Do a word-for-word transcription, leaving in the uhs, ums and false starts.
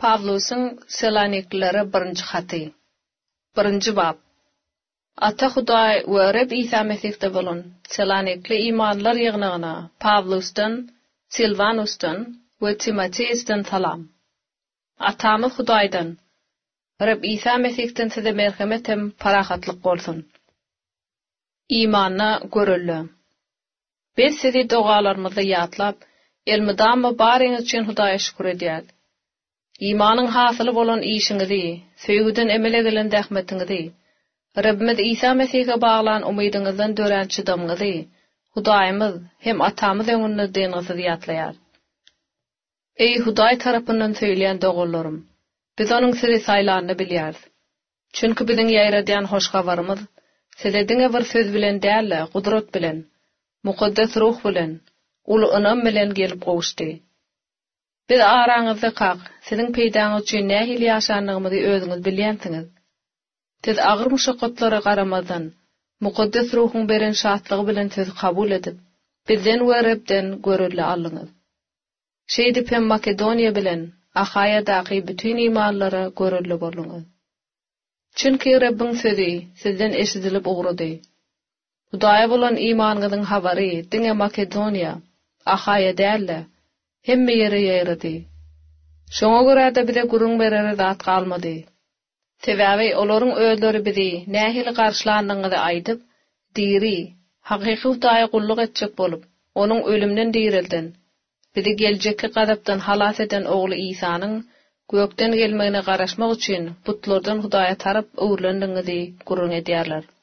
Pavlus'un Selaniklere birinci xatı. Birinci bab. Ata Huday we Rab İsa Mesih'te bolun Selanikli imanlar ýygnygına Pavlus'tan, Silvanus'tan we Timoteus'tan salam. Atamyz Hudaýdan, Rab İsa Mesih'ten size merhamet hem parahatlyk bolsun. İmanna görüllü. Biz sizi dogalarymyzda ýatlap, elmidama baryňyz üçin Hudaýa şükür edýäs. İmanyň hasyly bolan işiňizi, söýgüden emele gelen dähmetiňizi, Rabbimiz İsa Mesih'e baglan umydyňyzdan dören çydamyňyzy, Hudaýymyz hem atamyz öňünde deňizi ýatlaýar. Ey Hudaý tarapyndan söýleýän dogalarym, biz onuň sizi saýlanyny bilýäris. Çünki biziň ýaýradýan hoş habarymyz, sizediňe bir söz bilen däl, gudrat bilen, mukaddes ruh bilen, uly ynam bilen gelip gowuşdy. Biz araňyzda kaq, siziň peýdaňyz üçin nähili ýaşanlygymyzy özüňiz bilýänsiňiz. Siz agyr muşakkatlara garamazdan, mukaddes ruhyň beren şatlygy bilen sizi kabul edip, bizden we Rabden görülle aldyňyz. Şeýdip hem Makedoniýa bilen Ahaýadaky bütün imanlara görülle bolýaňyz. Çünki Rabbiň sözi sizden eşidilip ugrady. Hudaýa bolan imanyňyzyň habary diňe Makedoniýa, Ahaýada hemme ýere ýaýrady. Şoňa görä-de bize gurun berere zat galmady. Sebäbi olaryň özleri bizi nähili garşylandygyny aýdyp, diri, hakyky Hudaýa gulluk etjek bolup, onuň ölümden dirilden, bizi geljekki gadapdan halas eden ogly İsanyň gökden gelmegine garaşmak üçin butlardan Hudaýa tarap öwrlendiňizi gurun edýärler.